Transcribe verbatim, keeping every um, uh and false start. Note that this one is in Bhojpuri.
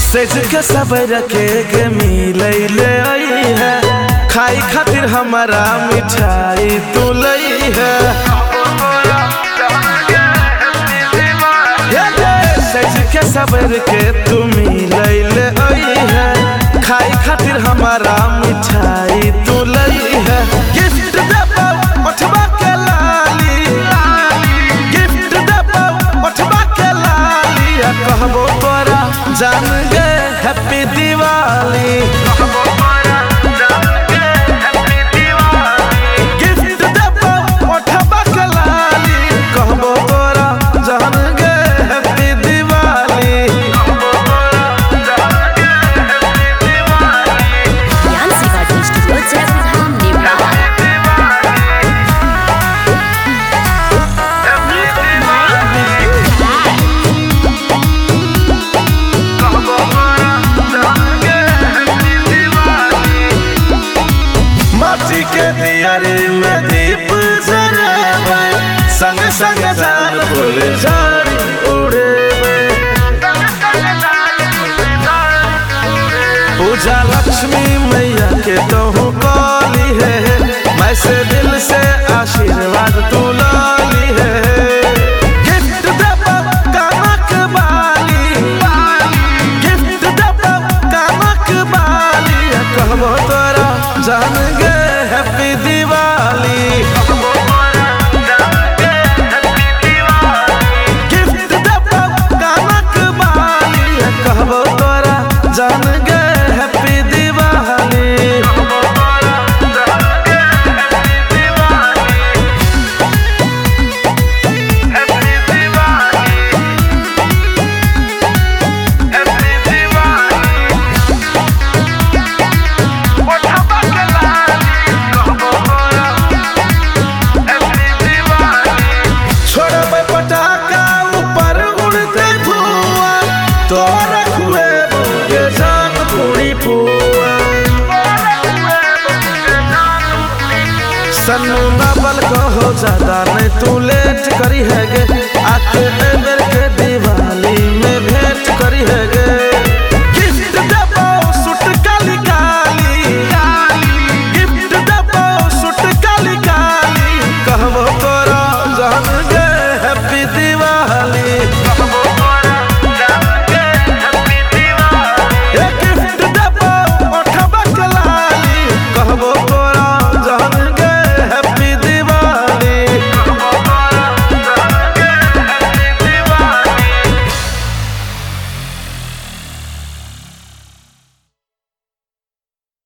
सेज के सबर के के मिलै ले आई है, खाई खातिर हमारा मिठाई तू लई है। सेज के सबर के तू मिलै ले आई है, खाई खातिर हमारा मिठाई तू लई है। गिफ्ट देबो उठवा के लाली, गिफ्ट देबो उठवा के लाली, कहबो तोरा जान गे हैप्पी दिवाली। गिफ्ट देबो उठवा के लाली, कहबो तोरा जान गे हैप्पी दिवाली। माटी के दियारी में दीप जरावे, संग संग जान फूल झाड़ी उड़ेवे। पूजा लक्ष्मी मैया के तोहू काली है, मैं से दिल से आशीर्वाद तू लाली है। गिफ्ट देबो कानक बाली, गिफ्ट देबो कानक बाली, कहबो तोरा जान गे हैप्पी दिवाली। गिफ्ट देबो कानक बाली, कहबो तोरा जान गे हैप्पी दिवाली। पटाखा ऊपर उड़ते धुआं, तोरा खुएबो के जान पूरी पुआ। सन्नू ना बल कहो ज्यादा नहीं तू लेट करी है गे, आके ए मेरे